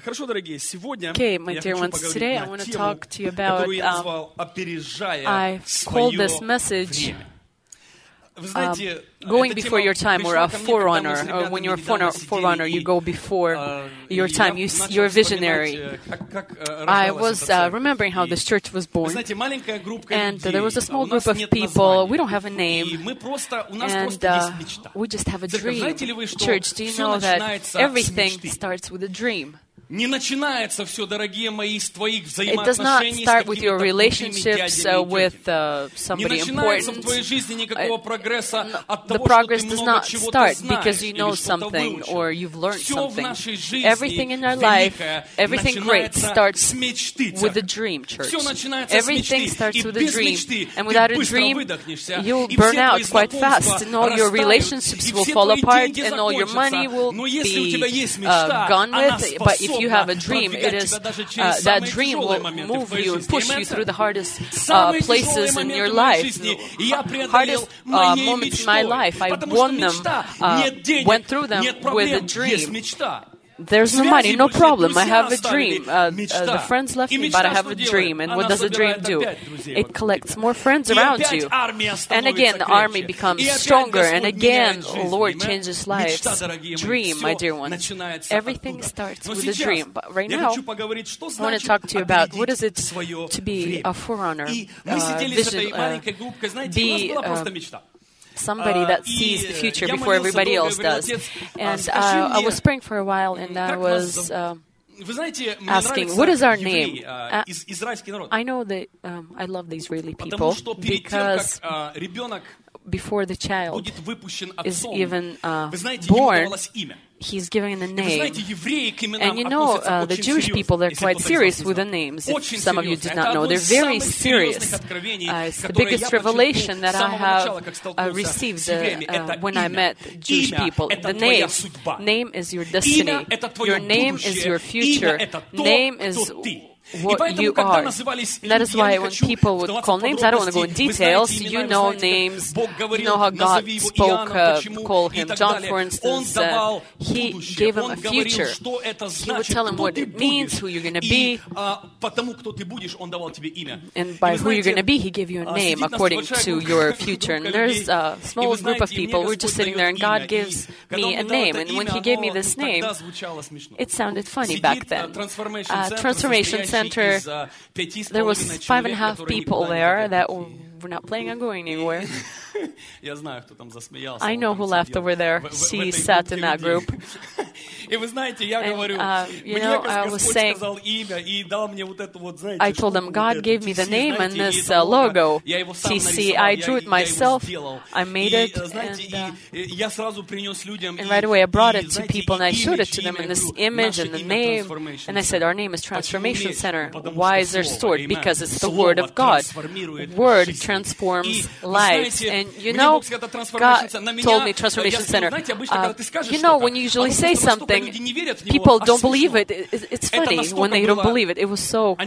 Okay, my dear ones, today I want to talk to you about, I called this message going before your time, or a forerunner, or when you're a forerunner, you go before your time, you're a visionary. I was remembering how this church was born, and there was a small group of people. We don't have a name, and we just have a dream. Church, do you know that everything starts with a dream? It does not start with your relationships with somebody important. The progress does not start because you know something or you've learned something. Everything in our life, everything great starts with a dream, church. Everything starts with a dream. And without a dream, you'll burn out quite fast. And all your relationships will fall apart and all your money will be gone with. But if you have a dream, it is that dream will move you and push you through the hardest places in your life. Hardest moments in my life, I won them, went through them with a dream. There's no money, no problem. I have a dream. The friends left me, but I have a dream. And what does a dream do? It collects more friends around you. And again, the army becomes stronger. And again, the Lord changes lives. Dream, my dear ones. Everything starts with a dream. But right now, I want to talk to you about what is it to be a forerunner, somebody that sees the future before everybody else does. And I was praying for a while, and I was asking, what is our name? I know that I love the Israeli people because before the child is even born, he's given a name. And you know, the Jewish people, they're quite serious with the names. If some of you did not know, they're very serious. It's the biggest revelation that I have received when I met Jewish people. The name is your destiny. Your name is your future. Name is what you are. And that is why when people would call names, I don't want to go in details. You know names. You know how God spoke, call him John, for instance. He gave him a future. He would tell him what it means, who you're going to be. And by who you're going to be, he gave you a name according to your future. And there's a small group of people. We're just sitting there, and God gives me a name. And when he gave me this name, it sounded funny back then. Transformation Center. There was 5.5 people there that were not planning on going anywhere. I know who laughed over there. She sat in that group. And, you know, I was saying, I told them, God gave me the name and this logo, TC. I drew it myself. I made it. And right away I brought it to people and I showed it to them in this image and the name. And I said, our name is Transformation Center. Why is there stored? Because it's the Word of God. Word transforms lives. And you know, God told me Transformation Center. You know, when you usually say something, people don't believe it. It's funny when they don't believe it. It was so...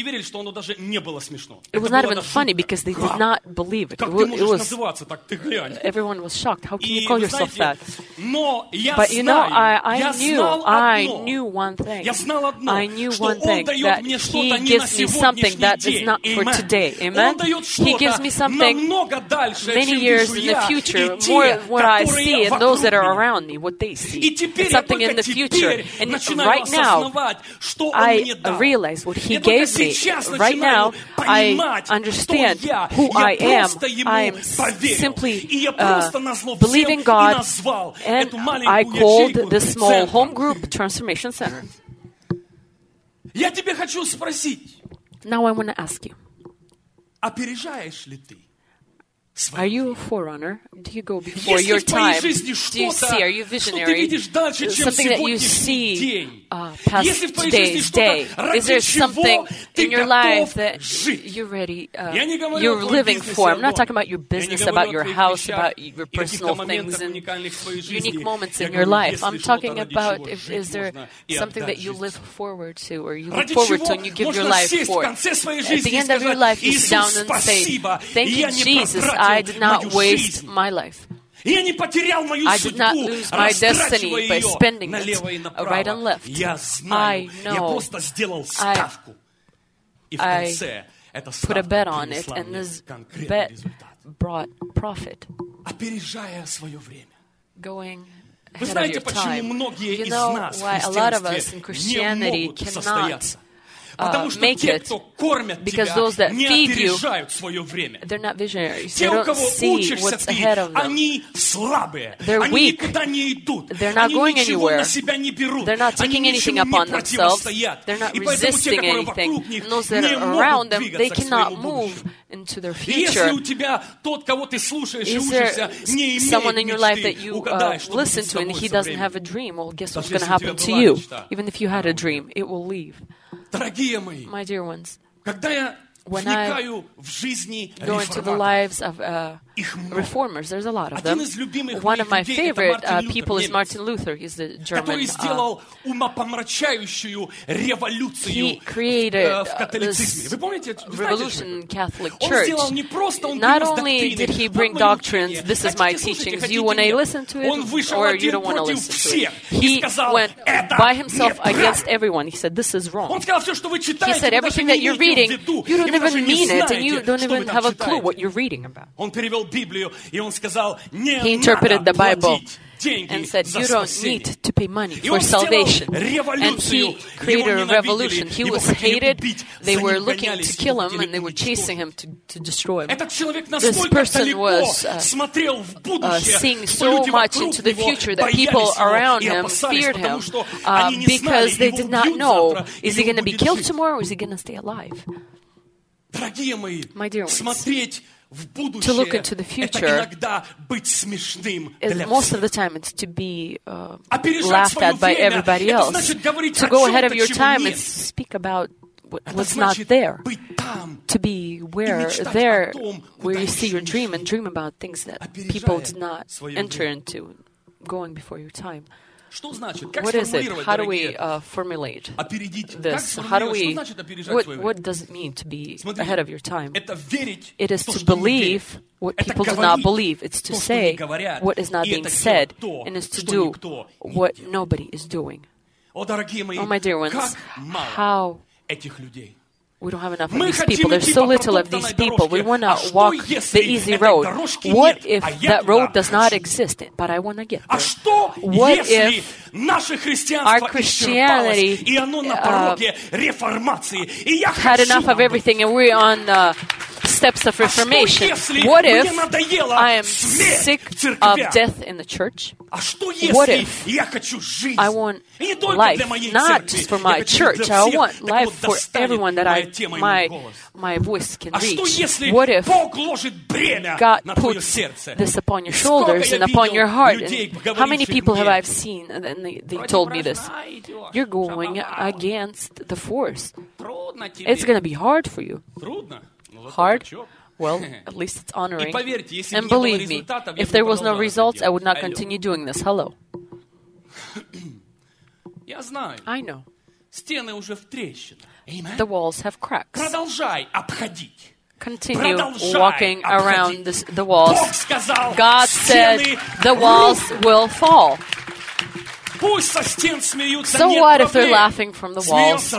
It was not even funny because they did not believe it. It was... Everyone was shocked. How can you call yourself that? But you know, I knew one thing. I knew one thing, that He gives me something that is not for today. Amen? He gives me something many years in the future, more than what I see and those that are around me, what they see. It's something in the future. And right now, I realize what He gave me. Right now, I understand who I am. I am simply believing God, and I called this small home group Transformation Center. Now I want to ask you, are you a forerunner? Do you go before your time? Do you see? Are you visionary? Something that you see past today's day? Is there something in your life that you're ready, you're living for? I'm not talking about your business, about your house, about your personal things and unique moments in your life. I'm talking about, is there something that you live forward to, or you look forward to and you give your life for? At the end of your life, you sit down and say, thank you, Jesus, I did not waste my life. I did not lose my destiny by spending it right and left. I know. I put a bet on it, and this bet brought profit. Going ahead of your time. You know why a lot of us in Christianity cannot make it? Because those that feed you, they're not visionaries. They don't see what's ahead of them. They're weak. They're not going anywhere. They're not taking anything upon themselves. They're not resisting anything. And those that are around them, they cannot move into their future. Is there someone in your life that you listen to and he doesn't have a dream? Well, guess what's going to happen to you? Even if you had a dream, it will leave. My dear ones, when I go into the lives of reformers, there's a lot of them. One of my favorite people is Martin Luther. He's the German. He created this revolution in Catholic Church. Not only did he bring doctrines, this is my teachings, you want to listen to it or you don't want to listen to it. He went by himself against everyone. He said, this is wrong. He said, everything that you're reading, you don't even mean it, and you don't even have a clue what you're reading about. He interpreted the Bible and said, you don't need to pay money for salvation. And he created a revolution. He was hated. They were looking to kill him, and they were chasing him to destroy him. This person was seeing so much into the future that people around him feared him because they did not know, is he going to be killed tomorrow or is he going to stay alive? My dear ones, to look into the future, most of the time it's to be laughed at by everybody else. To go ahead of your time and speak about what's not there. To be where you see your dream and dream about things that people did not enter into, going before your time. What is it? How do we formulate this? What does it mean to be ahead of your time? It is to believe what people do not believe. It's to say what is not being said, and it's to do what nobody is doing. Oh, my dear ones, how we don't have enough of these people. There's so little of these people. We want to walk the easy road. What if that road does not exist, but I want to get there? What if our Christianity had enough of everything and we're on steps of Reformation? What if I am sick of death in the church? What if I want life, not just for my church, I want life for everyone that my voice can reach? What if God puts this upon your shoulders and upon your heart? And how many people have I seen, and they told me this, you're going against the force. It's going to be hard for you. Hard? Well, at least it's honoring. And believe me, if there was no results, I would not continue doing this. Hello. I know. The walls have cracks. Continue walking around the walls. God said the walls will fall. So what if they're laughing from the walls?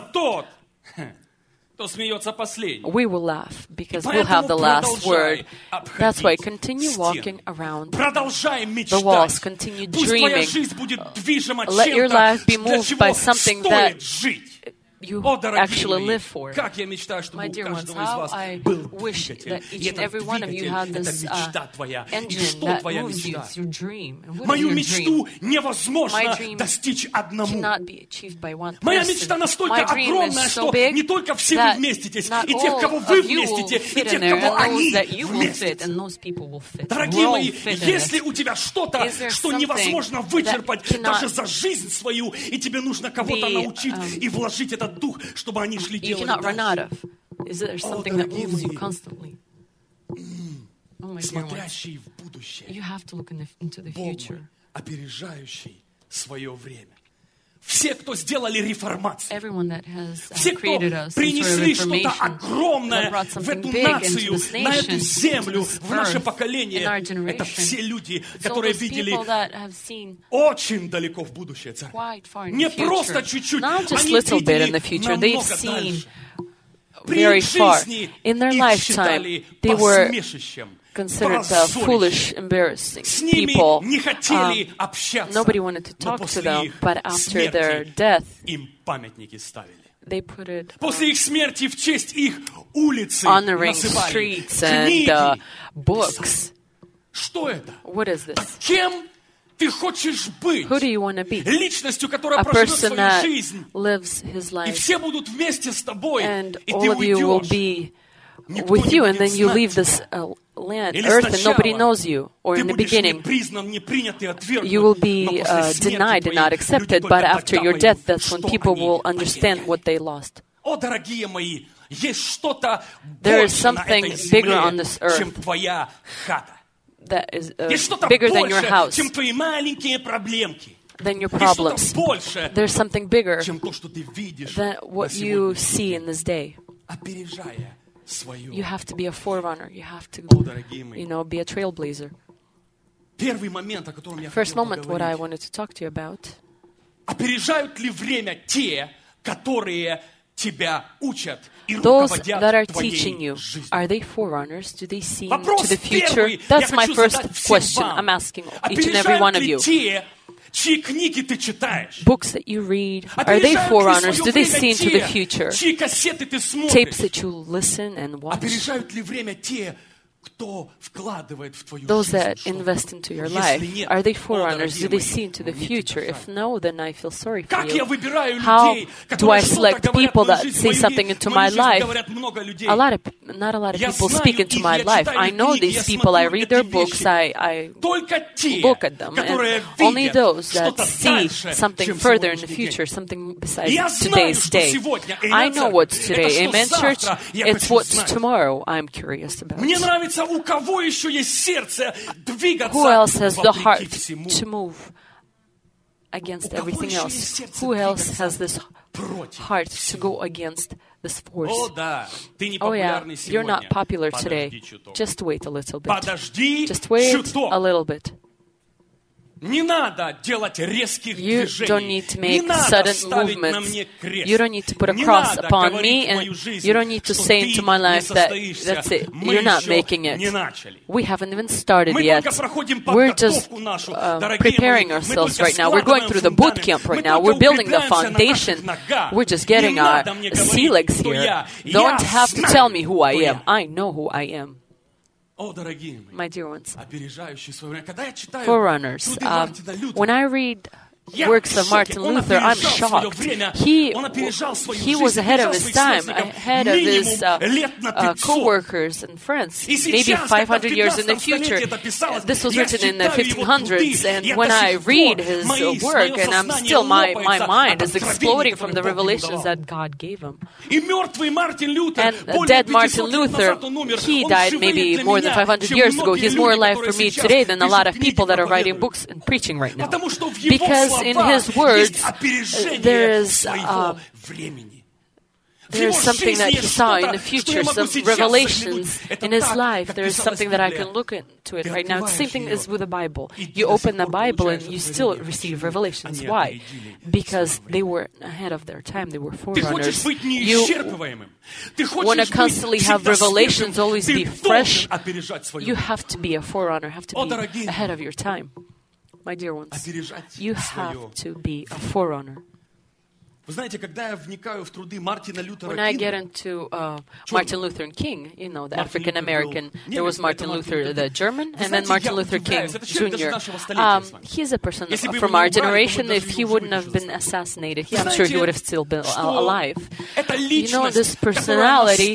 We will laugh because we'll have the last word. That's why continue walking around the walls. Continue dreaming. Let your life be moved by something that you actually live for. My dear ones, how I wish that each and every one of you had this engine that moves you. It's your dream. And what is your dream? My dream cannot be achieved by one person. My dream is so big that not all of you will fit in there, and those that you will fit, and those people will fit. We'll all fit in it. Is there something that cannot you cannot run out of? Is there something that moves you constantly? Oh, my dear ones, you have to look into the future. все, кто сделали реформацию, everyone that has все, кто created us, принесли что-то огромное в эту нацию, на эту землю, в наше поколение, это все люди, которые видели очень далеко в будущее Царь. Не просто чуть-чуть, они видели намного дальше. Very far. In their lifetime, they were considered foolish, embarrassing people. Nobody wanted to talk to them, but after their death, they put it honoring streets and books. What is this? Who do you want to be? A person that lives his life, and all of you will be with you, and then you leave this land, earth, and nobody knows you. Or in the beginning, you will be denied and not accepted, but after your death, that's when people will understand what they lost. There is something bigger on this earth that is bigger than your house, than your problems. There's something bigger than what you see in this day. You have to be a forerunner. You have to, be a trailblazer. First moment, what I wanted to talk to you about. Those that are teaching you, are they forerunners? Do they see into the future? That's my first question I'm asking each and every one of you. Books that you read, are they forerunners? Do they see into the future? Tapes that you listen and watch? Those that invest into your life, are they forerunners? Do they see into the future? If no, then I feel sorry for you. How do I select people that say something into my life? Not a lot of people speak into my life. I know these people. I read their books. I look at them. And only those that see something further in the future, something besides today's day. I know what's today. Amen, church? It's what's tomorrow I'm curious about. Who else has the heart to move against everything else? Who else has this heart to go against this force? Oh yeah, you're not popular today. Just wait a little bit. Just wait a little bit. You don't need to make sudden movements. You don't need to put a cross upon me, and you don't need to say into my life that that's it. You're not making it. We haven't even started yet. We're just preparing ourselves right now. We're going through the boot camp right now. We're building the foundation. We're just getting our sea legs here. Don't have to tell me who I am. I know who I am. My dear ones, forerunners. When I read works of Martin Luther, I'm shocked. He was ahead of his time, ahead of his co-workers and friends, maybe 500 years in the future. This was written in the 1500s, and when I read his work, and I'm still, my mind is exploding from the revelations that God gave him. And dead Martin Luther, he died maybe more than 500 years ago. He's more alive for me today than a lot of people that are writing books and preaching right now. Because in his words, there is something that he saw in the future, some revelations in his life. There is something that I can look into it right now. The same thing is with the Bible. You open the Bible and you still receive revelations. Why? Because they were ahead of their time. They were forerunners. You want to constantly have revelations, always be fresh. You have to be a forerunner, have to be ahead of your time. My dear ones, you have to be a forerunner. When I get into Martin Luther King, the African American, there was Martin Luther the German, and then Martin Luther King Jr. He's a person from our generation. If he wouldn't have been assassinated, I'm sure he would have still been alive. This personality,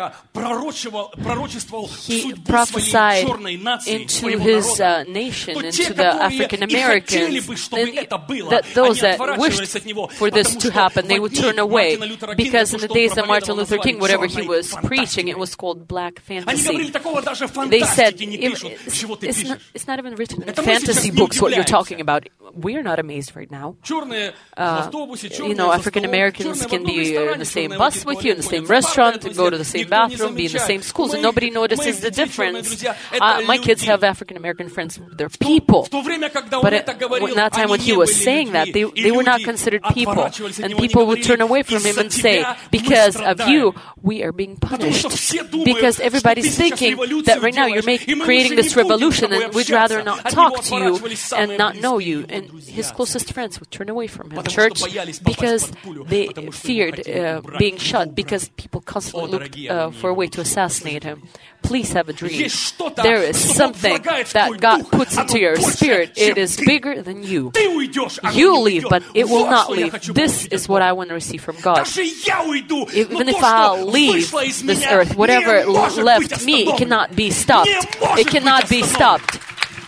he prophesied into his nation, into the African Americans, that those that wished for this to happen, stop and they would turn away. Because in the days of Martin Luther King, whatever he was preaching, it was called black fantasy. They said, it's not even written in fantasy books what you're talking about. We are not amazed right now. African Americans can be in the same bus with you, in the same restaurant, go to the same bathroom, be in the same schools, and nobody notices the difference. My kids have African American friends. They're people. But at that time when he was saying that, they were not considered people. And people would turn away from him and say, because of you, we are being punished. Because everybody's thinking that right now you're creating this revolution and we'd rather not talk to you and not know you. And his closest friends would turn away from him, church, because they feared being shot, because people constantly looked for a way to assassinate him. Please have a dream. There is something that God puts into your spirit. It is bigger than you. You leave, but it will not leave. This is what I want to receive from God. Even if I'll leave this earth, whatever left me, it cannot be stopped. It cannot be stopped.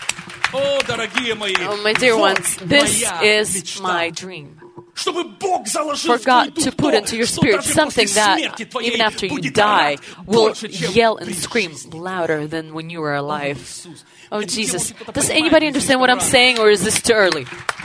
Oh, my dear ones, this is my dream. For God to put into your spirit something that, even after you die, will yell and scream louder than when you were alive. Oh, Jesus. Does anybody understand what I'm saying, or is this too early?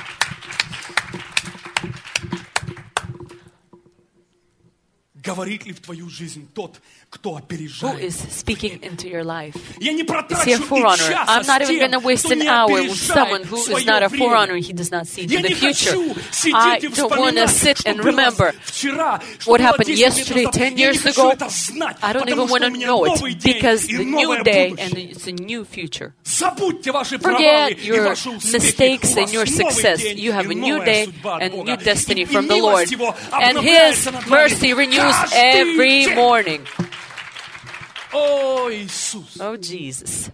Who is speaking into your life? Is he a forerunner? I'm not even going to waste an hour with someone who is not a forerunner. He does not see into the future. I don't want to sit and remember what happened yesterday, 10 years ago. I don't even want to know it, because the new day and it's a new future. Forget your mistakes and your success. You have a new day and new destiny from the Lord. And His mercy renews every morning. Oh, Jesus.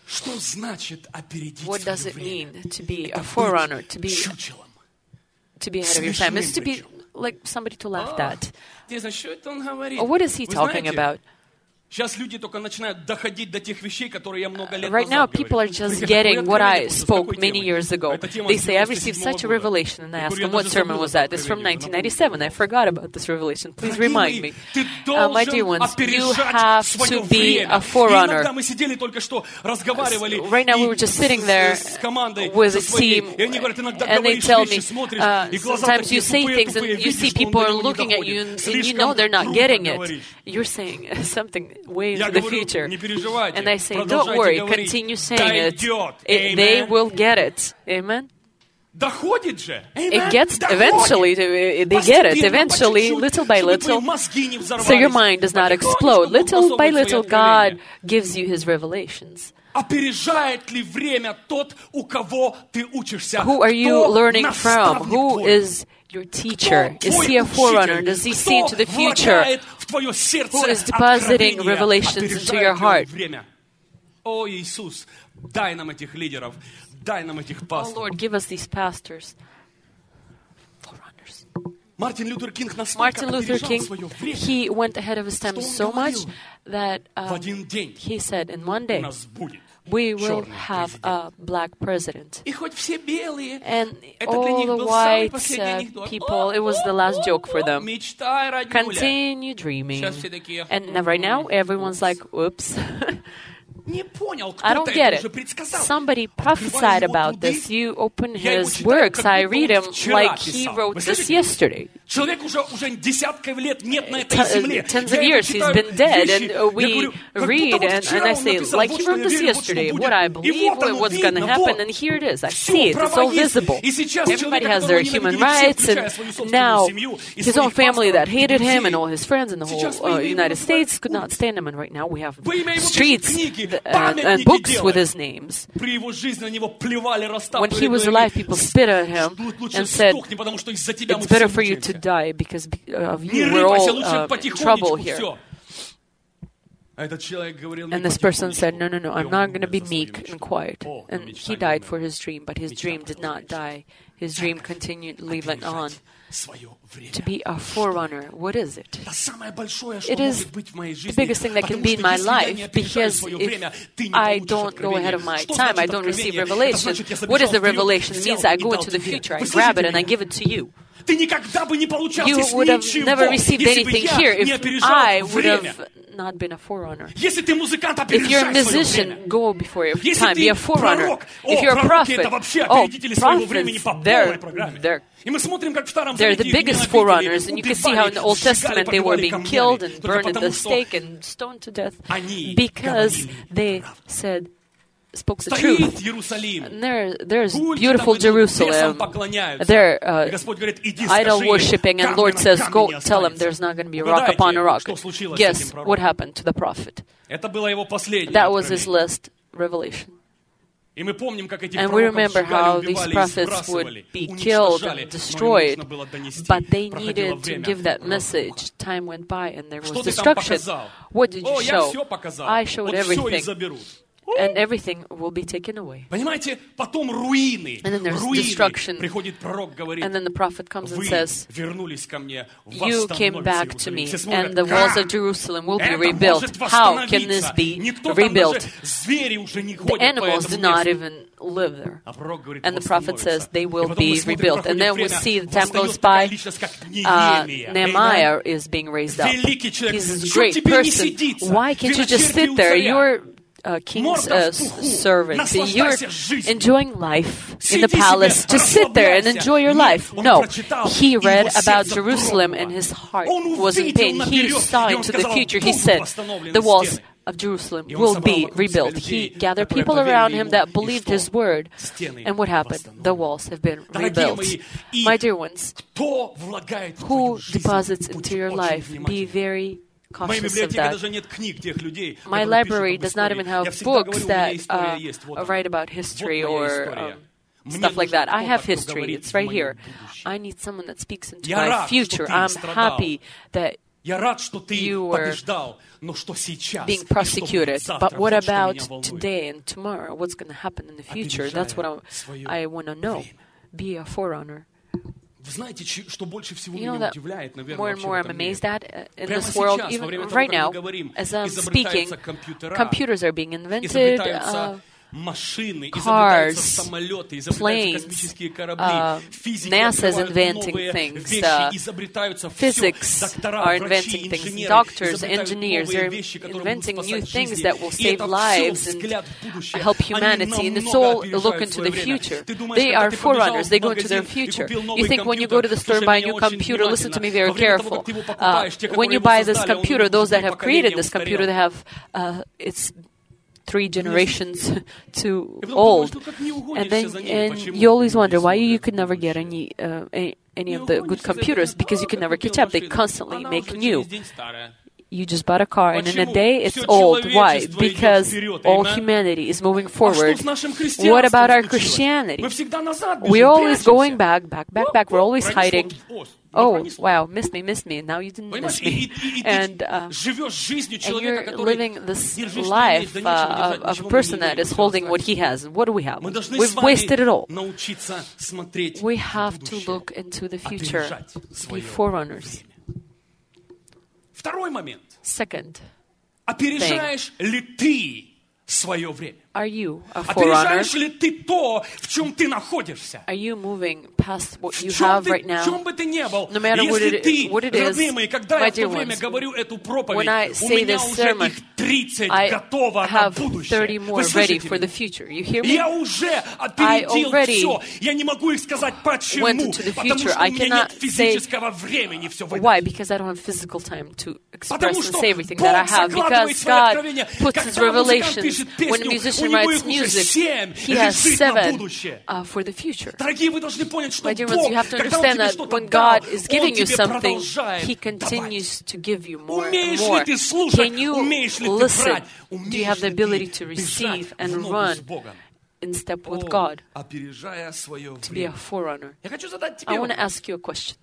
What does it mean to be a forerunner, to be ahead of your time? It's to be like somebody to laugh at. What is he talking about? Right now, people are just getting what I spoke many years ago. They say, I received such a revelation, and I ask them, what sermon was that? It's from 1997. I forgot about this revelation. Please remind me. My dear ones, you have to be a forerunner. Right now, we were just sitting there with a team, and they tell me, sometimes you say things, and you see people are looking at you, and you know they're not getting it. You're saying something way into the future. And I say, don't worry, continue saying it. They will get it. Amen? It gets eventually, they get it eventually, little by little. So your mind does not explode. Little by little, God gives you His revelations. Who are you learning from? Who is your teacher? Is he a forerunner? Does he see into the future? Who is depositing revelations into your heart? Oh, Lord, give us these pastors. Forerunners. Martin Luther King, he went ahead of his time so much that he said, in one day, we will have a black president. And all the white people, it was the last joke for them. Continue dreaming. And right now, everyone's like, whoops. I don't get it. Somebody prophesied about this. You open his works. I read him like he wrote this yesterday. Tens of years he's been dead, and we read, and I say, like he wrote this yesterday, what I believe, what's going to happen, and here it is. I see it. It's all visible. Everybody has their human rights, and now his own family that hated him, and all his friends in the whole United States could not stand him, and right now we have streets and books with his names. When he was alive, people spit at him and said, it's better for you to die because of you. We're all in trouble here. And this person said, no, I'm not going to be meek and quiet. And he died for his dream, but his dream did not die. His dream continued living on. To be a forerunner, what is it? It is the biggest thing that can be in my life, because if I don't go ahead of my time, I don't receive revelation. What is the revelation? It means I go into the future, I grab it, and I give it to you. You would have never received anything here if I would have not been a forerunner. If you're a musician, go before your time, be a forerunner. If you're a prophet, prophets, they're the biggest forerunners, and you can see how in the Old Testament they were being killed and burned at the stake and stoned to death because they spoke the truth. And there's beautiful Jerusalem. They're idol worshipping, and Lord says, go tell them there's not going to be a rock upon a rock. Guess what happened to the prophet? That was his last revelation. And we remember how these prophets would be killed and destroyed, but they needed to give that message. Time went by and there was destruction. What did you show? I showed everything. And everything will be taken away. And then there's destruction. And then the prophet comes and says, you came back to me, and the walls of Jerusalem will be rebuilt. How can this be rebuilt? The animals do not even live there. And the prophet says they will be rebuilt. And then we see the time goes by, Nehemiah is being raised up. He's a great person. Why can't you just sit there? You're king's servant. You're enjoying life in the palace. Just sit there and enjoy your life. No. He read about Jerusalem and his heart was in pain. He saw into the future. He said, the walls of Jerusalem will be rebuilt. He gathered people around him that believed his word. And what happened? The walls have been rebuilt. My dear ones, who deposits into your life? Be very cautious of that. My library does not even have books that write about history or stuff like that. I have history. It's right here. I need someone that speaks into my future. I'm happy that you were being persecuted. But what about today and tomorrow? What's going to happen in the future? That's what I want to know. Be a forerunner. You know that more and more I'm amazed at in this world, even right now, as I'm speaking, computers are being invented, cars, planes, NASA is inventing things, physics are inventing things, doctors, engineers are inventing new things that will save lives and help humanity, and it's all a look into the future. They are forerunners, they go into their future. You think when you go to the store and buy a new computer, listen to me very careful, when you buy this computer, those that have created this computer, they have, it's 3 generations too old, and you always wonder why you could never get any of the good computers, because you can never catch up. They constantly make new. You just bought a car, and in a day it's old. Why? Because all humanity is moving forward. What about our Christianity? We're always going back. We're always hiding. Oh, wow, missed me. Now you didn't miss me. And you're living this life of a person that is holding what he has. What do we have? We've wasted it all. We have to look into the future, be forerunners. Second thing. Are you a forerunner? Are you moving past what you have right now? No matter what it is, my dear ones, when I say this sermon, I have 30 more ready for the future. You hear me? I already went into the future. I cannot say why, because I don't have physical time to express and say everything that I have, because God puts His revelations. When a musician writes music, he has 7 for the future. My dear ones, you have to understand that when God is giving you something, He continues to give you more and more. Can you listen? Do you have the ability to receive and run in step with God, to be a forerunner? I want to ask you a question.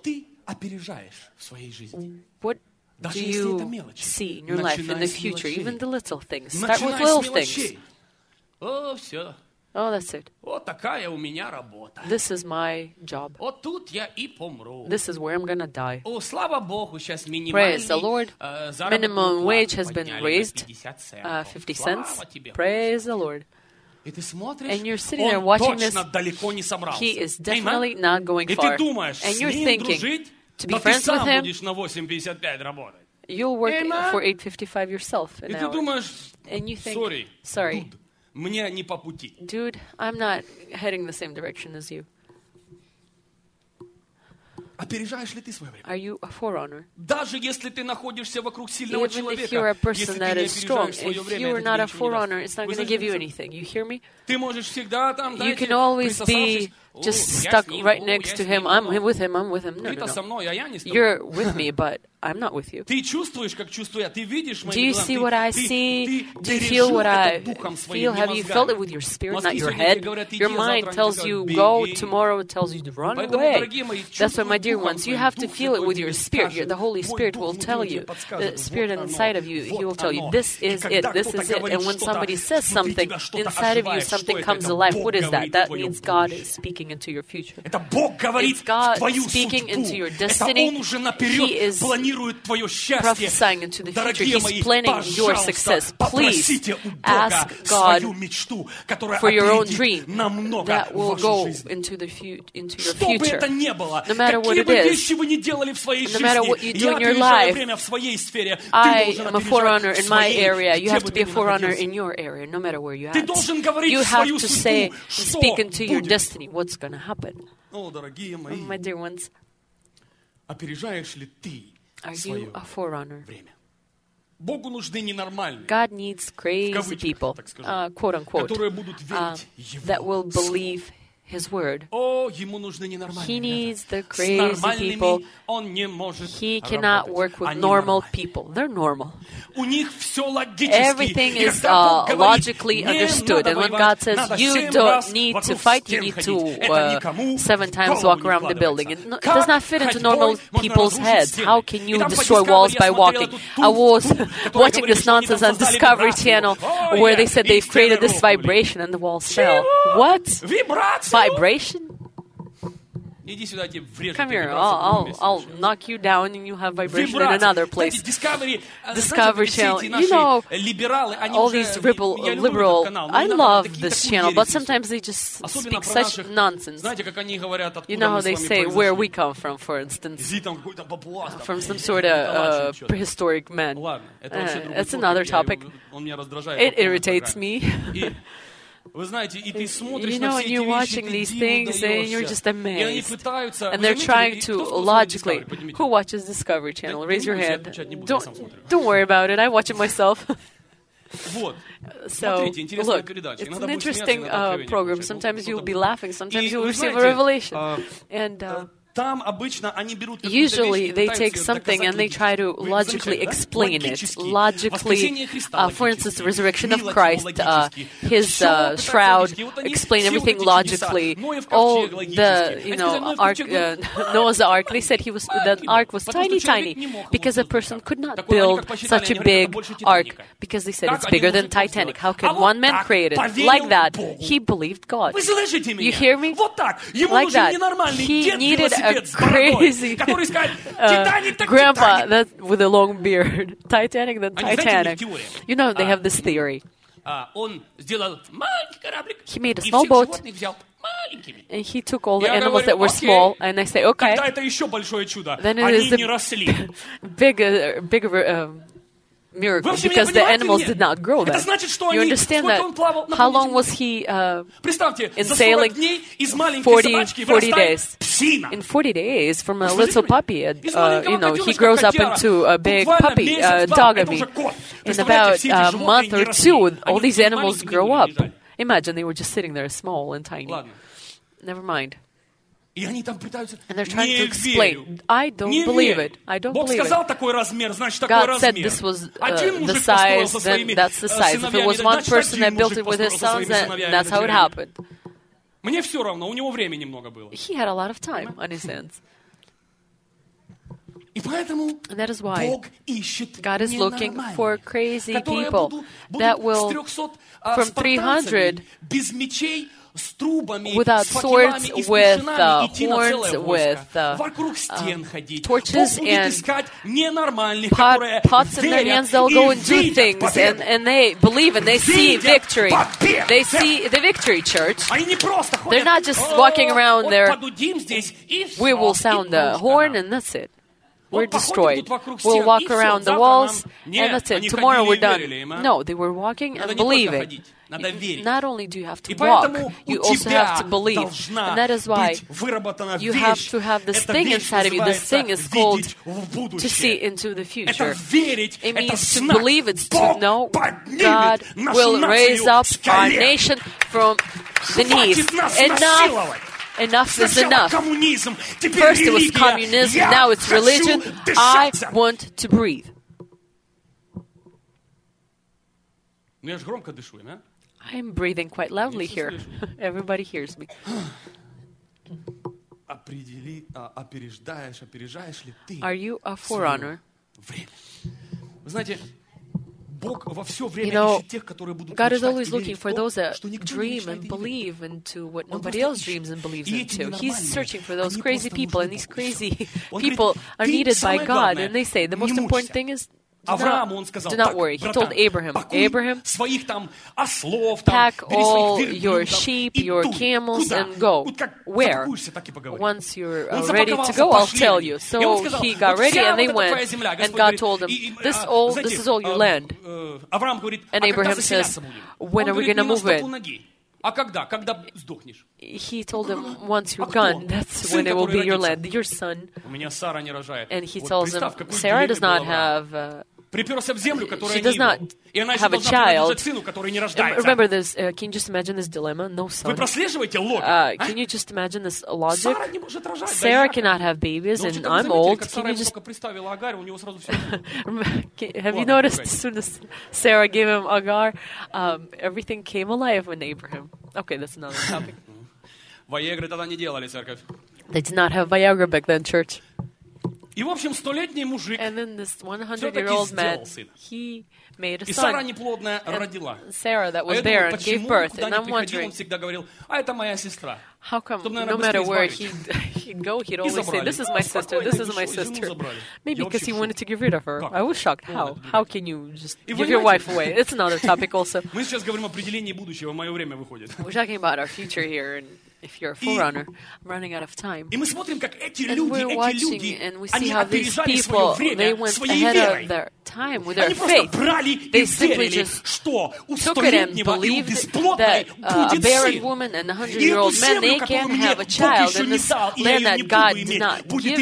What do you see in your life in the future, even the little things? Start with little things. Oh, that's it. This is my job. This is where I'm going to die. Praise the Lord. Minimum wage has been raised 50 cents. Praise the Lord. And you're sitting there watching this, he is definitely not going far. And you're thinking, to be friends with him, you'll work for $8.55 yourself an hour. And you think, sorry, dude, I'm not heading the same direction as you. Are you a forerunner? Even if you're a person that is strong, if you're not a forerunner, it's not going to give you anything. You hear me? You can always be just stuck right next to him. I'm with him. No. You're with me, but I'm not with you. Do you see what I see? Do you feel what I feel? Have you felt it with your spirit, not your head? Your mind tells you go, tomorrow it tells you to run away. That's why, my dear ones, you have to feel it with your spirit. The Holy Spirit will tell you. The Spirit inside of you, He will tell you, this is it, this is it. And when somebody says something, inside of you something comes alive. What is that? That means God is speaking into your future. It's God speaking into your destiny. He is prophesying into the future. He's planning your success. Please ask God for your own dream that will go into your future. No matter what it is, no matter what you do in your life, I am a forerunner in my area. You have to be a forerunner in your area, no matter where you're at. You have to say, speak into your destiny, what's going to happen. My dear ones, are you a forerunner? God needs crazy people, quote unquote, that will believe His word. He needs the crazy people. He cannot work with normal people. They're normal. Everything is logically understood. And when God says, you don't need to fight, you need to 7 times walk around the building. It does not fit into normal people's heads. How can you destroy walls by walking? I was watching this nonsense on Discovery Channel where they said they've created this vibration and the walls fell. What? Vibration? Come here, I'll knock you down and you have vibration in another place. Discovery Channel. You know, all these liberal, I love this channel, but sometimes they just speak such nonsense. You know how they say where we come from, for instance, from some sort of prehistoric man. That's another topic. It irritates me. You know, when you're watching these things and you're just amazed. And they're trying to logically. Who watches Discovery Channel? Raise your hand. Don't worry about it. I watch it myself. So, look, it's an interesting program. Sometimes you'll be laughing. Sometimes you'll receive a revelation. And usually they take something and they try to logically explain it. Logically, for instance, the resurrection of Christ, His shroud, explain everything logically. All the, ark, Noah's Ark, they said the ark was tiny, because a person could not build such a big ark, because they said it's bigger than Titanic. How can one man create it? Like that, he believed God. You hear me? Like that. He needed a crazy grandpa with a long beard. Titanic than Titanic. You know, they have this theory. He made a small boat, and he took all the animals that were small, and I say, okay, then it is a bigger miracle, because the animals did not grow then. You understand that? How long was he in sailing? 40 days. In 40 days, from a little puppy, he grows up into a big puppy, dog, I mean. In about a month or two, all these animals grow up. Imagine they were just sitting there small and tiny. Never mind. And they're trying to explain. I don't believe it. I don't believe it. God said this was the size, then that's the size. If it was one person that built it with his sons, then that's how it happened. He had a lot of time on his hands. And that is why God is looking for crazy people that will, from 300, without swords, with horns, with torches and pots in their hands. They'll go and do things, and they believe and they see victory. They see the victory, church. They're not just walking around there. We will sound the horn and that's it. We're destroyed. We'll walk around the walls and that's it. Tomorrow we're done. No, they were walking and believing. Not only do you have to walk, you also have to believe. And that is why you have to have this thing inside of you. This thing is called to see into the future. It means to believe. It's to know God will raise up our nation from the knees. Enough is enough. First it was communism, now it's religion. I want to breathe. I'm breathing quite loudly here. Everybody hears me. Are you a forerunner? You know, God is always looking for those that dream and believe into what nobody else dreams and believes into. He's searching for those crazy people, and these crazy people are needed by God. And they say, the most important thing is, do not worry. He told Abraham, pack all your sheep, your camels, and go. Where? Once you're ready to go, I'll tell you. So he got ready and they went. And God told him, this is all your land. And Abraham says, when are we going to move in? He told him, once you're gone, that's when it will be your land, your son. And he tells him, Sarah does not have... she does not have a child. Remember this, can you just imagine this dilemma? No son. Can you just imagine this logic? Sarah cannot have babies and I'm old. Can you just... Have you noticed as soon as Sarah gave him Agar, everything came alive when Abraham... Okay, that's another topic. They did not have Viagra back then, church. And then this 100-year-old man, he made a son. And Sarah, that was barren, gave birth. And I'm wondering, how come no matter where he'd go, he'd always say, this is my sister, this is my sister. Maybe because he wanted to get rid of her. I was shocked. How? How can you just give your wife away? It's another topic also. We're talking about our future here, and if you're a forerunner, I'm running out of time. And we're watching and we see how these people, they went ahead of their time with their faith. They simply just took it and believed that a barren woman and a 100-year-old man, they can have a child in this land that God did not give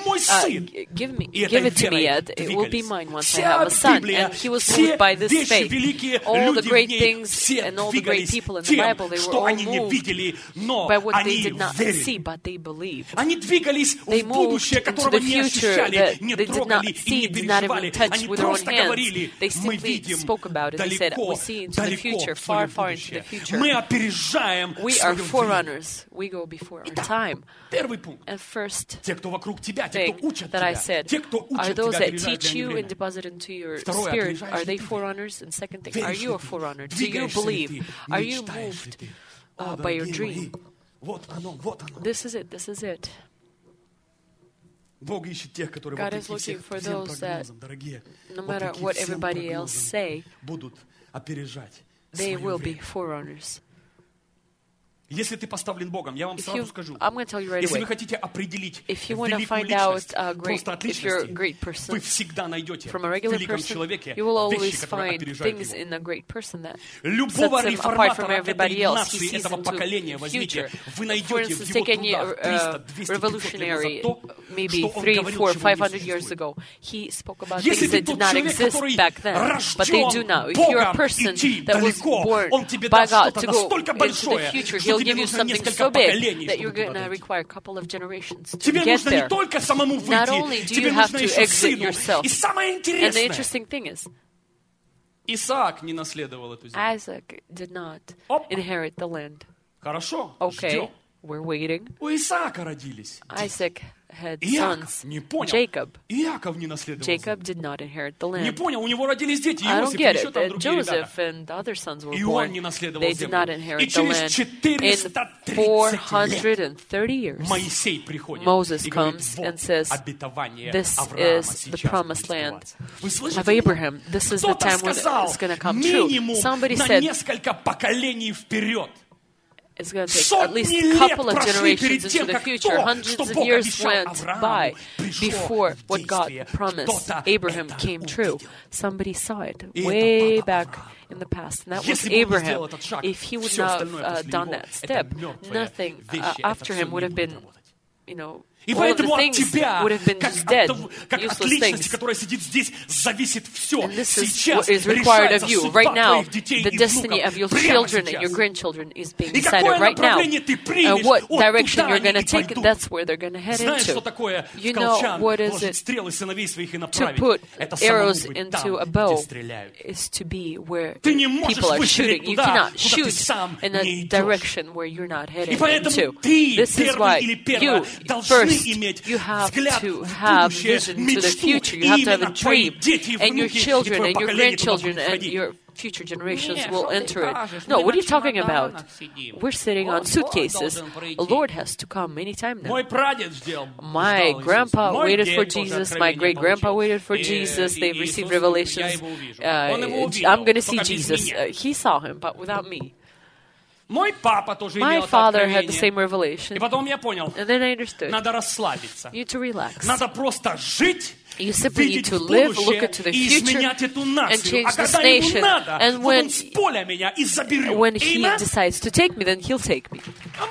it to me yet. It will be mine once I have a son. And he was moved by this faith. All the great things and all the great people in the Bible, they were all moved by what they did not see, but they believed. They moved into the future that they did not see, did not even touch with their own hands. They simply spoke about it. They said, we see into the future, far, far into the future. We are forerunners. We go before our time. And first thing that I said, are those that teach you and deposit into your spirit, are they forerunners? And second thing, are you a forerunner? Do you believe? Are you moved by your dream? This is it. This is it. God is looking for those that, no matter what everybody else say, they will be forerunners. I'm going to tell you right away. If you want to find out if you're a great person from a regular person, you will always find things in a great person that sets him apart from everybody else. He sees into the future. For instance, take any revolutionary, maybe 300, 400, 500 years ago. He spoke about things that did not exist back then, but they do now. If you're a person that was born by God to go into the future, He'll give you something so big that you're going to require a couple of generations to get there. Not only do you have to exit yourself, and the interesting thing is, Isaac did not inherit the land. Okay, we're waiting. Isaac had sons. Jacob. Jacob did not inherit the land. I don't get it. That Joseph and the other sons were born. They did not inherit the land. In 430 years, Moses comes and says, this is the promised land of Abraham. This is the time when it's going to come true. Somebody said, it's going to take at least a couple of generations into the future. Hundreds of years went by before what God promised Abraham came true. Somebody saw it way back in the past, and that was Abraham. If he would not have done that step, nothing after him would have been, all of the things would have been just dead, useless things. And this is what is required of you. Right now, the destiny of your children and your grandchildren is being decided right now. And what direction you're going to take, that's where they're going to head into. You know what is it? To put arrows into a bow is to be where people are shooting. You cannot shoot in a direction where you're not heading into. This is why you first you have to have vision to the future. You have to have a dream. And your children and your grandchildren and your future generations will enter it. No, what are you talking about? We're sitting on suitcases. The Lord has to come anytime now. My grandpa waited for Jesus. My great-grandpa waited for Jesus. They've received revelations. I'm going to see Jesus. He saw him, but without me. My father had the same revelation. And then I understood. You need to relax. You simply need to live, look into the future, and change this nation. And when he decides to take me, then he'll take me.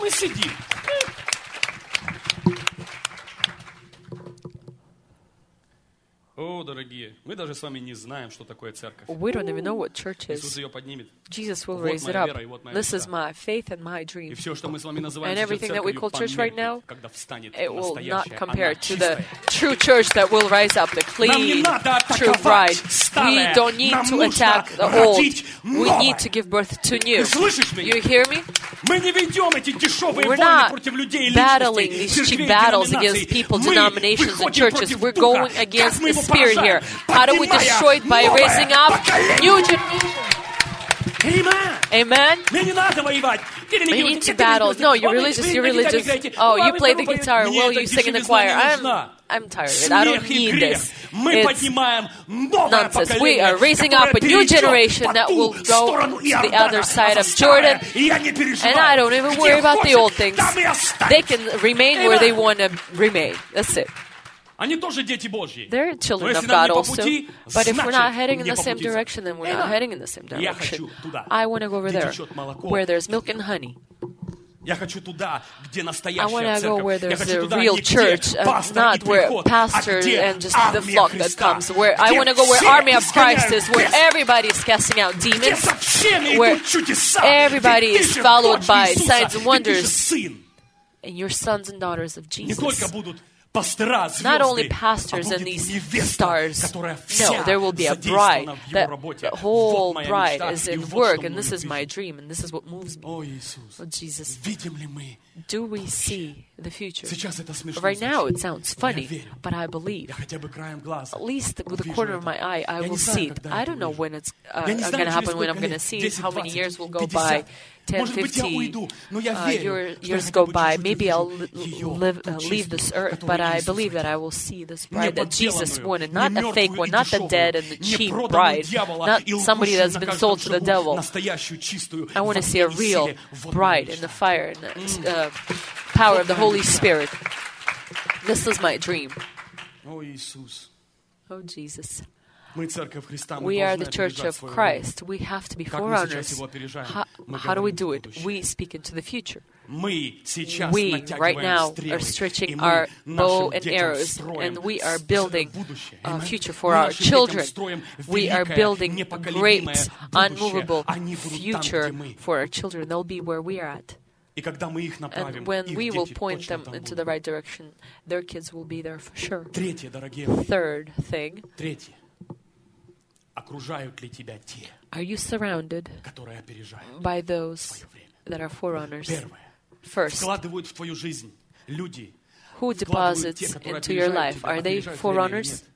We don't even know what church is. Jesus will raise it up. This is my faith and my dream. And everything that we call church right now, it will not compare to the true church that will rise up, the clean, true bride. We don't need to attack the old. We need to give birth to new. You hear me? We're not battling these cheap battles against people, denominations, and churches. We're going against the spirit here. How do we destroy it? By raising up new generation. Amen. You need to battle. No, you're religious. Oh, you play the guitar. Well, you sing in the choir. I'm tired of it. I don't need this. It's nonsense. We are raising up a new generation that will go to the other side of Jordan. And I don't even worry about the old things. They can remain where they want to remain. That's it. They're children of God also. But if we're not heading in the same direction, then we're not heading in the same direction. I want to go over there, where there's milk and honey. I want to go where there's a real church, not where pastors and just the flock that comes. Where I want to go where Army of Christ is, where everybody is casting out demons, where everybody is followed by signs and wonders, and your sons and daughters of Jesus. Not only pastors and these stars. No, there will be a bride. The whole bride is in work, and this is my dream, and this is what moves me. Oh, Jesus. Do we see the future? Right now it sounds funny, but I believe. At least with the corner of my eye, I will see it. I don't know when it's going to happen, when I'm going to see it, how many years will go by. 10, 50 years go by. Maybe I'll leave this earth, but I believe that I will see this bride that Jesus wanted. Not a fake one, not the dead and the cheap bride, not somebody that's been sold to the devil. I want to see a real bride in the fire and the power of the Holy Spirit. This is my dream. Oh, Jesus. We are the Church of Christ. We have to be forerunners. How do we do it? We speak into the future. We, right now, are stretching our bow and arrows, and we are building a future for our children. We are building a great, unmovable future for our children. They'll be where we are at. And when we will point them into the right direction, their kids will be there for sure. Third thing. Are you surrounded by those that are forerunners? First, Who deposits into your life? Are they forerunners?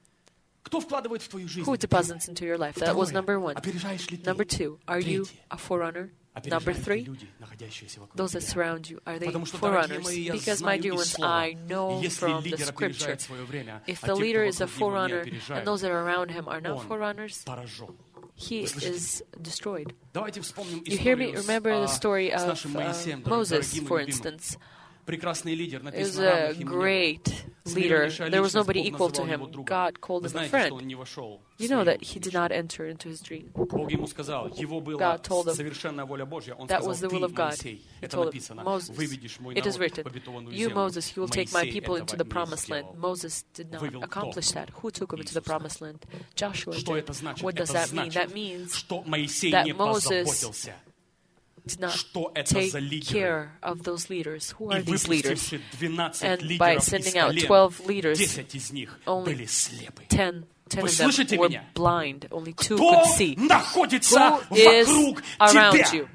Who deposits into your life? That was number one. Number two, are you a forerunner? Number three, those that surround you, are they forerunners? Because, my dear ones, I know from the scripture, if the leader is a forerunner and those that are around him are not forerunners, he is destroyed. You hear me? Remember the story of Moses, for instance. He was a great leader. There was nobody equal to him. God called him a friend. You know that he did not enter into his dream. God told him that was the will of God. He told him, Moses, it is written, you, Moses, you will take my people into the promised land. Moses did not accomplish that. Who took him into the promised land? Joshua did. What does that mean? That means that Moses did not take care of those leaders. Who are these leaders? And by sending out 12 leaders, only 10 of them were blind. Only 2 could see. Who is around you?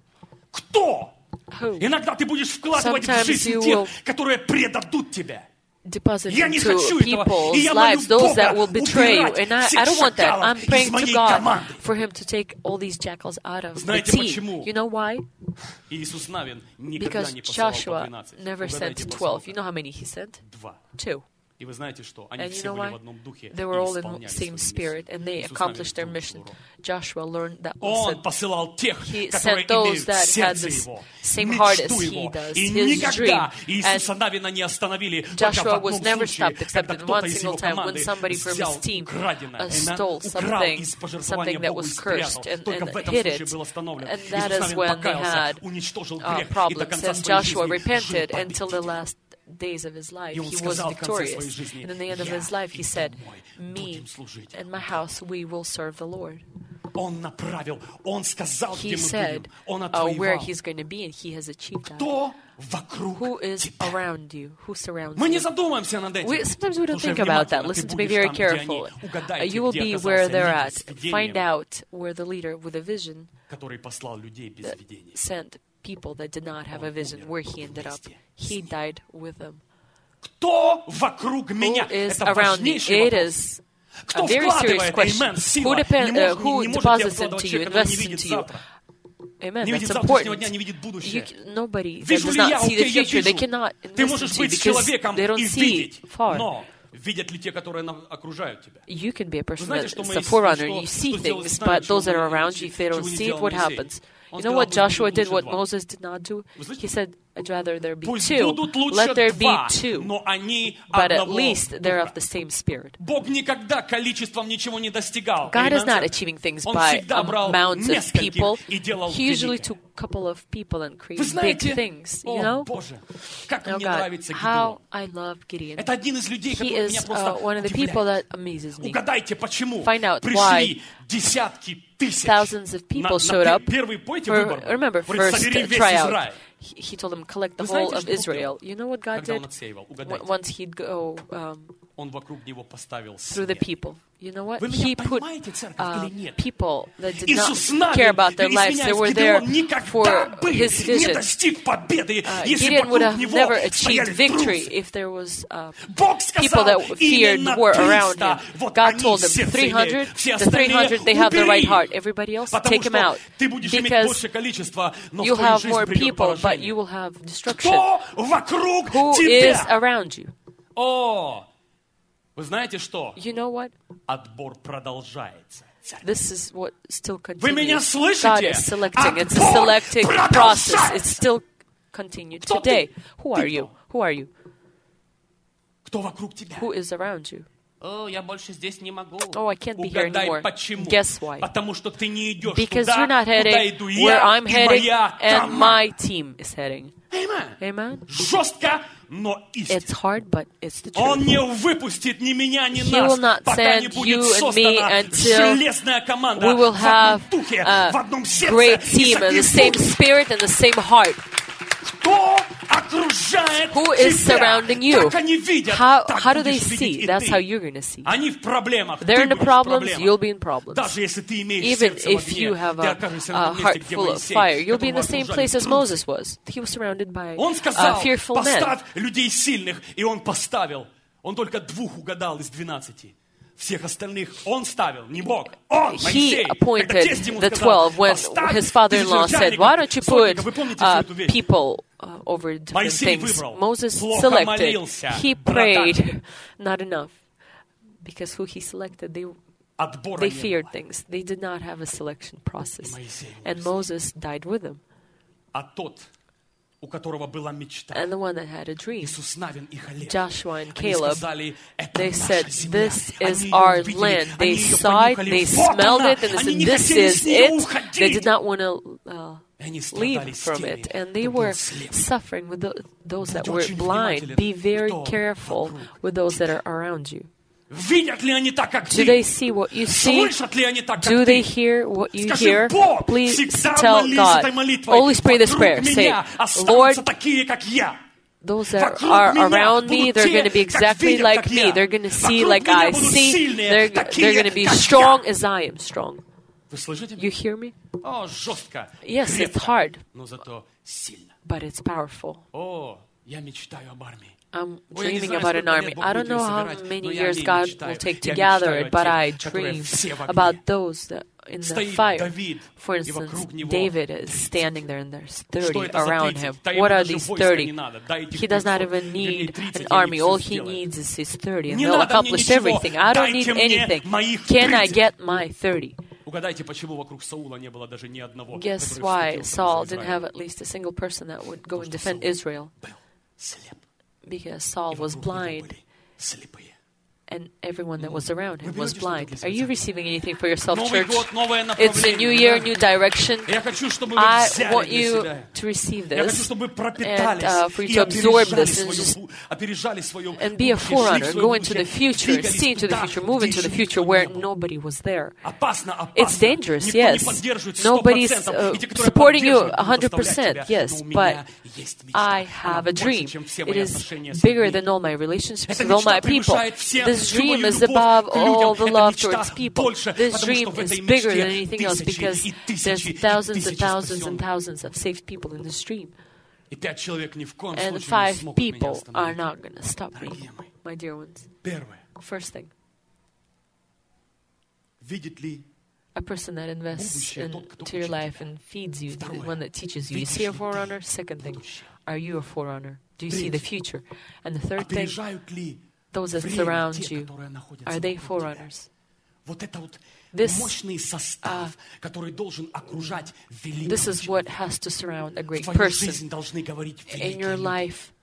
Who? Sometimes you will deposit into people's lives those that will betray you. And I don't want that. I'm praying to God for Him to take all these jackals out of the team. You know why? Because Joshua never sent 12. You know how many he sent? 2. And you know why? They were all in the same spirit, and they accomplished their mission. Joshua learned that lesson. He sent those that had the same heart as he does, his dream. And Joshua was never stopped except in one single time when somebody from his team stole something that was cursed and hid it. And that is when they had problems. And Joshua repented until the last days of his life. He was victorious. And in the end of his life, he said, me and my house, we will serve the Lord. He said where he's going to be, and he has achieved that. Who is around you? Who surrounds you? Sometimes we don't think about that. Listen to me very carefully. You will be where they're at. Find out where the leader with a vision sent people that did not have a vision, where he ended up. He died with them. Who is around me? It is a very serious question. Who deposits into you, invests into you? Amen. That's important. Nobody that does not see the future, they cannot invest into you because they don't see far. You can be a person that's a forerunner. You see things, but those that are around you, if they don't see it, what happens? You know what Joshua did, what Moses did not do? He said, I'd rather there be 2. Let there be 2. But at least they're of the same spirit. God is not achieving things by amounts of people. He usually took a couple of people and created big things. You know? Oh God, how I love Gideon. He is one of the people that amazes me. Find out why thousands of people showed up for, remember, first tryout. He told them, collect the whole of Israel. You know what God did? Once he'd go through the people. You know what? He put people that did not care about their lives. They were there for his vision. Gideon would have never achieved victory if there was people that feared war around him. God told them, 300, the 300, they have the right heart. Everybody else, take him out. Because you'll have more people, but you will have destruction. Who is around you? You know what? This is what still continues. God is selecting. It's a selecting process. It's still continued today. Who are you? Who are you? Who is around you? Oh, I can't be here anymore. Guess why? Because you're not heading where I'm heading and my team is heading. Amen. It's hard, but it's the truth. He will not send you and me until we will have a great team and the same spirit and the same heart. Who is surrounding you? How do they see? That's how you're going to see. They're in the problems, you'll be in problems. Even if you have a heart full of fire, you'll be in the same place as Moses was. He was surrounded by fearful men. Он только 2 угадал из 12. Всех остальных он ставил, не Бог. He appointed the 12 when his father-in-law said, why don't you put people over different things? Moses selected. He prayed. Not enough. Because who he selected, they feared things. They did not have a selection process. And Moses died with him. And the one that had a dream, Joshua and Caleb, they said, this is our land. They saw it, they smelled it, and they said, this is it. They did not want to leave from it. And they were suffering with those that were blind. Be very careful with those that are around you. Do they see what you see? Do they hear what you hear? Please tell God. Always pray this prayer. Say, Lord, those that are around me, they're going to be exactly like me. They're going to see like I see. They're going to be strong as I am strong. You hear me? Yes, it's hard, but it's powerful. I'm dreaming about an army. I don't know how many years God will take to gather it, but I dream about those that in the fire. For instance, David is standing there and there's 30 around him. What are these 30? He does not even need an army. All he needs is his 30 and they'll accomplish everything. I don't need anything. Can I get my 30? Guess why Saul didn't have at least a single person that would go and defend Israel? Because Saul was blind, and everyone that was around him was blind. Are you receiving anything for yourself, church? It's a new year, new direction. I want you to receive this and for you to absorb this and be a forerunner. Go into the future, see into the future, move into the future where nobody was there. It's dangerous, yes. Nobody's supporting you 100%, yes, but I have a dream. It is bigger than all my relationships with all my people. This dream is above all the love towards people. This dream is bigger than anything else because there's thousands and thousands and thousands of saved people in this dream. And 5 people are not going to stop me, my dear ones. First thing, a person that invests into your life and feeds you, the one that teaches you. You see a forerunner? Second thing, are you a forerunner? Do you see the future? And the third thing, those that surround you, are they forerunners? This is what has to surround a great person. In your life,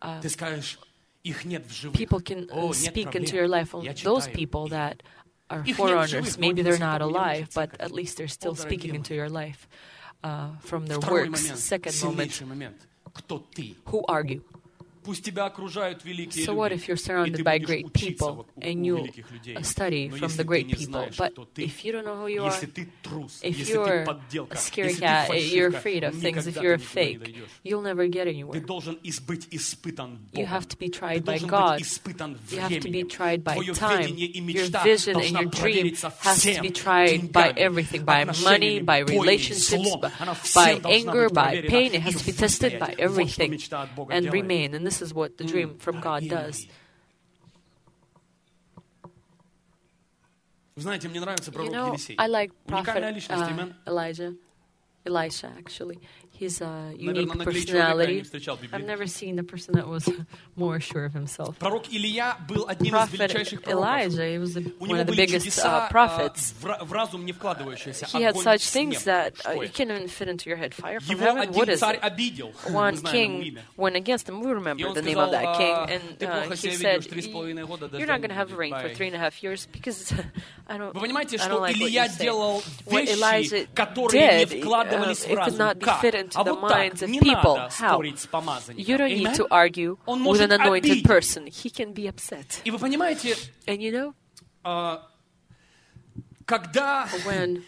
people can speak into your life. Those people that are forerunners, maybe they're not alive, but at least they're still speaking into your life from their works. Second moment, who are you? So what if you're surrounded by great people and you study from the great people, but if you don't know who you are, if you're a scaredy cat, you're afraid of things, if you're a fake, you'll never get anywhere. You have to be tried by God. You have to be tried by time. Your vision and your dream has to be tried by everything, by money, by relationships, by anger, by pain. It has to be tested by everything and remain. And this is what the dream from God does. You know, I like Prophet Elisha, actually. He's a unique personality. I've never seen a person that was more sure of himself. Prophet Elijah, he was one of the biggest prophets. He had such things that you can't even fit into your head. Fire from heaven? What is it? One king went against him. We remember the name of that king. And he said, you're not going to have rain for 3.5 years because I don't like what you say. What Elijah did, it could not be fit into the minds of people. How? You don't need to argue with an anointed person. He can be upset. And you know, when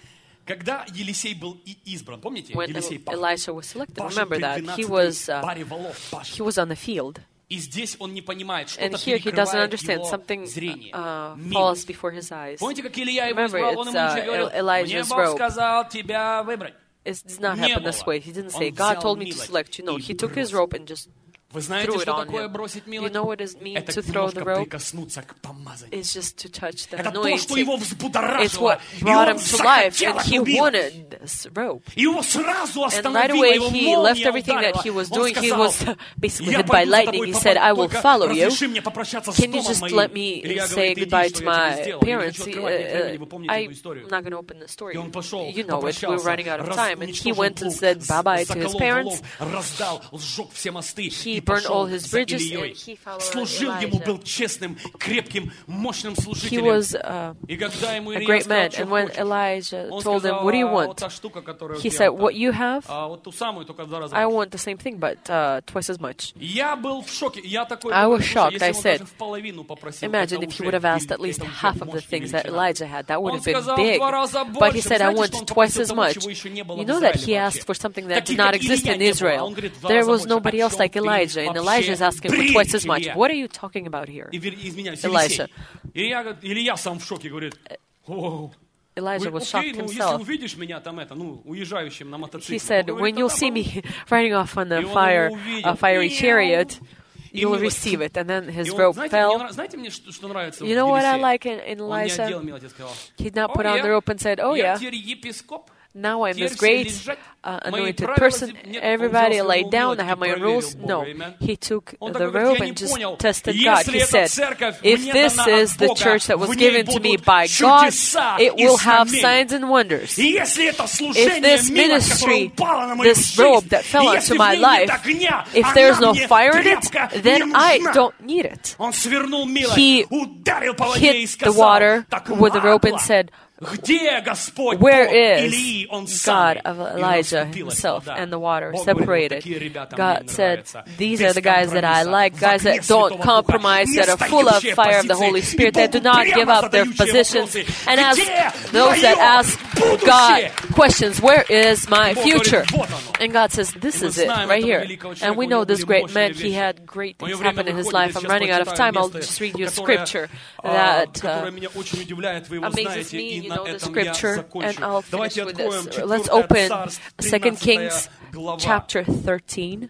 Когда Елисей был избран, помните? When Елисей пах. Elisha was selected, Пашет remember при that he was 12-й паре волов, пашет. he was on the field. И здесь он не понимает, что-то And here he doesn't перекрывает understand. его Something зрение. falls before his eyes. Помните, как Илья его Remember, избрал? Он ему ничего говорил. Мне Elijah's Бог robe. сказал тебя выбрать. It does not happen this way. He didn't say, God told me to select you. No, he took his rope and just Вы знаете, threw it что on такое him. бросить You милость? know what it means Это to throw the немножко rope? прикоснуться к помазанию. It's just to touch the Это то, что его anointing. It's взбудоражило. what И brought он him to life, захотел and he эту милость. wanted this rope. И его сразу And right остановило, away его he left молния everything that he ударила. was Он doing. He сказал, was basically я hit by пойду за lightning. тобой, He said, I will только follow you. разреши мне попрощаться с Can you домом just моим. let me Илья say говорит, goodbye иди, to что я my тебе сделал. Я не parents? хочу открывать, нет времени, вы помните эту I'm историю. not going to open the story. И он пошел, You know it. We're попрощался, running out of time. And he уничтожил went and плуг, said bye-bye to his заколол parents. волов, раздал, сжег все мосты He и burned all пошел his за bridges, Ильей. and he followed Служил Elijah. ему, был честным, крепким, мощным He служителем. was И когда ему a Илья great сказал, man. что And when хочешь, Elijah он told him, сказал, what do you вот want? та штука, которая у He тебя said, там, what you have, вот ту самую, только в 2 раза I больше. want the same thing, but twice as much. Я был в шоке. Я такой, I was слушай, shocked. если I он said, даже в половину попросил, Imagine это if he уже would have asked at least это уже half of the мощь и things that величина. Elijah had. That would Он have been сказал big. в 2 раза But he больше. said, I Знаете, want что он twice попросил as того, much. чего еще не было You в know that Израиле he asked вообще? for something that Таких, did not как exist Илья, in не было. Israel. Он говорит, в 2 There раза was больше. nobody О else like чем Elijah, ты and вообще Elijah is asking for бредишь, twice as much. Илья? What are you talking about here? Извиняюсь, Elisha. Елисей. Илья сам в шоке, говорит, о, Elijah was shocked окей, ну, если himself. увидишь меня там уезжающим на мотоцикле. He said, Он when говорит, you'll «Да, see да, me riding off on И a он его увидел. fiery chariot, И you'll милость. receive it. And then his И он, rope знаете, fell. знаете мне, что нравится You know в what I Елисее? like in Он не одел Elisha? милость и сказал, He did not «О, put on the rope and said, oh я yeah, теперь епископ, now I'm теперь this все great лежать, мои anointed правила, person. нет, он Everybody взял lay свою down. I милость have my и own проверил rules. Бога, No, amen. he took Он the такой говорит, rope я не and just понял, tested God. если He эта said, церковь if мне this дана is от the Бога, church that was в ней given to me будут by God, чудеса it и will have знамения. signs and wonders. И если это If служение, this милость, которая ministry, упала на мою this robe that fell жизнь, onto если в my ней нет life, огня, if она there's no мне fire in it, тряпка не then I нужна. don't need it. Он свернул милость, He ударил по воде и hit the сказал, water так with the rope and нагло. said, Где Господь where Бог is Илии, Он God самый? of И Elijah расступилась himself? вода. And the water Бог говорит, вот separated. такие ребята мне God said, нравятся. these Без are the guys that I компромисса, like, в guys огне that don't Святого Духа, compromise, не that are full of сдающие fire of the позиции, Holy и Spirit, that do Богу not give прямо up their задающие positions. вопросы. And ask Где those that мое ask будущее? God questions, where is my Бог future? говорит, вот оно. And God says, this Мы is it, знаем right этого here. великого And человека, we у know него this были great мощные man, he вещи. had great Мое things время happen in his выходит, life. я I'm сейчас running out of прочитаю time. I'll место, just read you a которое, scripture that которое меня очень удивляет, вы его amazes знаете, me. и You на know the этом я scripture, and закончу. I'll finish Давайте with откроем this. Let's 4 open Царств, 2 Kings 13 глава, chapter 13,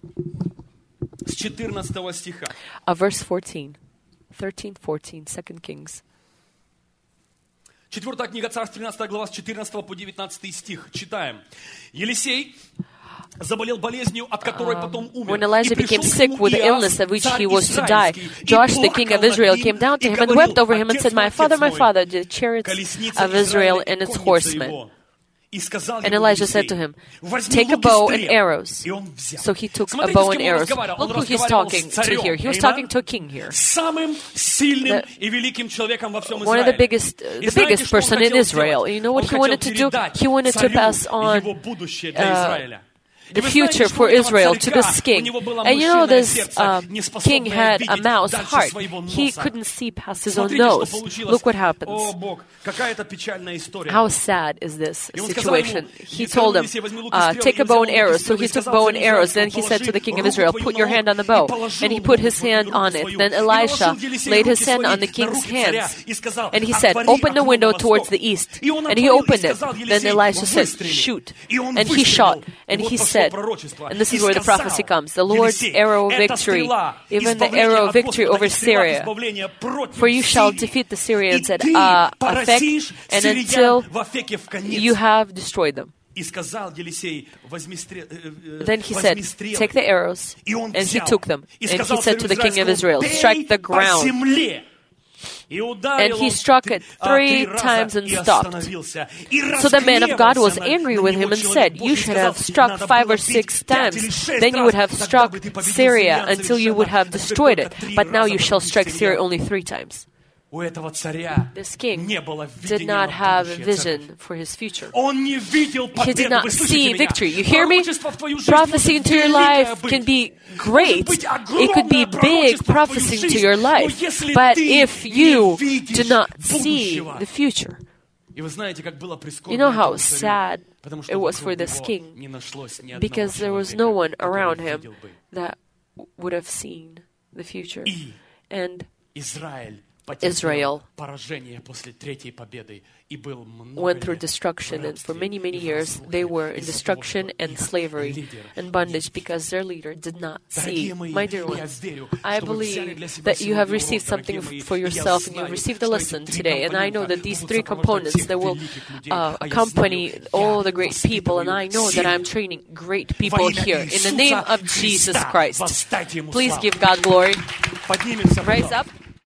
с 14 стиха. verse 14. 13-14, 2 Kings. 4 книга Царств, 13 глава, с 14 по 19 стих. Читаем. Елисей заболел болезнью, от которой потом умер. When Elijah became sick with the illness of which he was to die, Joash, the king of Israel, came down to him and wept over him and said, my father, the chariots of Israel and its horsemen. And Elijah said to him, take a bow and arrows. So he took a bow and arrows. Look who he's talking to here. He was talking to a king here. One of the biggest person in Israel. You know what he wanted to do? He wanted to pass on the future for Israel to this king. And you know, this king had a mouse heart. He couldn't see past his own nose. Look what happens. How sad is this situation? He told him, take a bow and arrows. So he took bow and arrows. Then he said to the king of Israel, put your hand on the bow. And he put his hand on it. Then Elisha laid his hand on the king's hands. And he said, open the window towards the east. And he opened it. Then Elisha said, shoot. And he shot. And he said, and this is where the prophecy comes, the Lord's arrow of victory, even the arrow of victory over Syria. For you shall defeat the Syrians at Aphek, and until you have destroyed them. Then he said, take the arrows, and he took them. And he said to the king of Israel, strike the ground. And he struck it 3 times and stopped. So the man of God was angry with him and said, you should have struck 5 or 6 times. Then you would have struck Syria until you would have destroyed it. But now you shall strike Syria only 3 times. This king did not have a vision for his future. He did not see victory. You hear me? Prophecy into your life can be great. It could be big prophecy into your life. But if you do not see the future, You know how sad it was for this king, because there was no one around him that would have seen the future. And Israel went through destruction, and for many, many years they were in destruction and slavery and bondage because their leader did not see. My dear ones, I believe that you have received something for yourself, and you have received a lesson today, and I know that these three components that will accompany all the great people, and I know that I'm training great people here. In the name of Jesus Christ, please give God glory. Rise up.